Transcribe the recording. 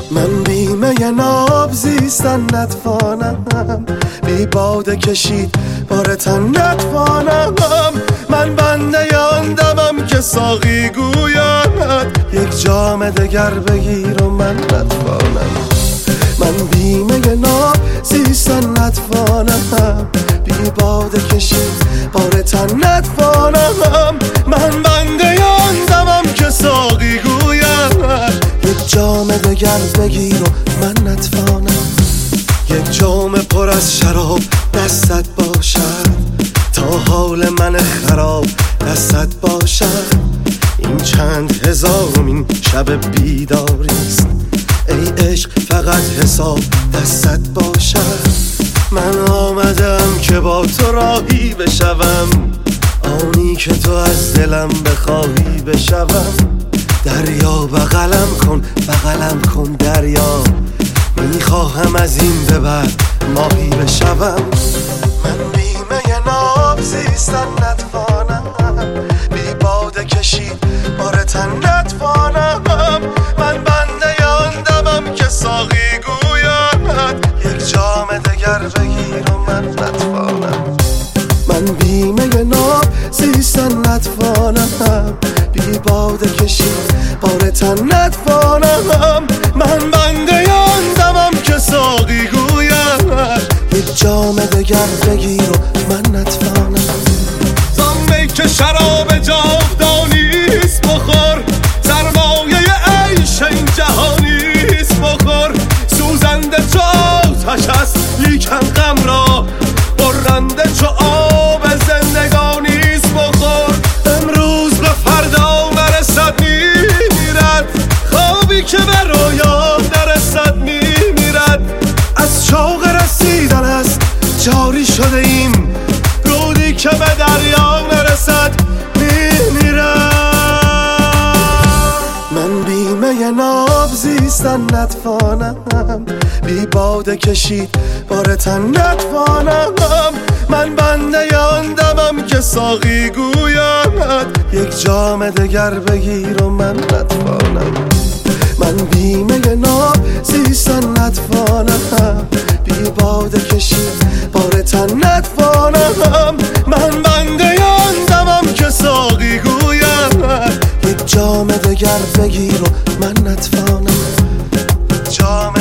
من بیمه ناب زیستن نتوانم، بی باده کشید بار تن نتوانم. من بنده آن دمم که ساقی گوید یک جام دگر بگیر و من نتوانم. من بیمه ناب زیستن نتوانم، بی باده کشید بار تن نتوانم. من بنده آن دمم که ساقی گوید یک جام دگر بگیر و من نتوانم. یک جام پر از شراب دستت باشد تا حال من خراب دستت باشد. این چند هزارمین شب بیداریست، ای عشق فقط حساب دستت باشد. من آمدم که با تو راهی بشوم، آنی که تو از دلم بخواهی بشوم. دریا بغلم کن دریا، میخواهم از این به بعد ماهی بشوم. من بیمه ناب زیستن نتوانم، بی باده کشید بار تن نتوانم. من بنده آن دمم که ساقی گوید یک جام دگر بگیر و من نتوانم. من بیمه ناب زیستن نتوانم، بی باده کشید بار تن نتوانم. من بنده آن دمم که ساقی گوید یک جام دگر بگیر و من نتوانم. زامه که شراب جاودانیست بخور، سرمایه عیش این جهانیست بخور. سوزنده چو آتش است لیکن غم را، برنده چو آب زندگانیست بخور. امروز به فردا نرسد میمیرد، خوابی که به رویا نرسد میمیرد. از شوق رسیدن است جاری شده ایم، رودی که به دریا نرسد میمیرد. من بیمه ناب زیستن نتوانم، بی باده کشید بار تن نتوانم. من بنده آن دمم که ساقی گوید یک جام دگر بگیر و من نتوانم. من بیمه ناب زیستن نتوانم، بی باده کشید بار تن نتوانم. من بنده آن دمم که ساقی گوید یک جام دگر بگیر و من نتوانم. جام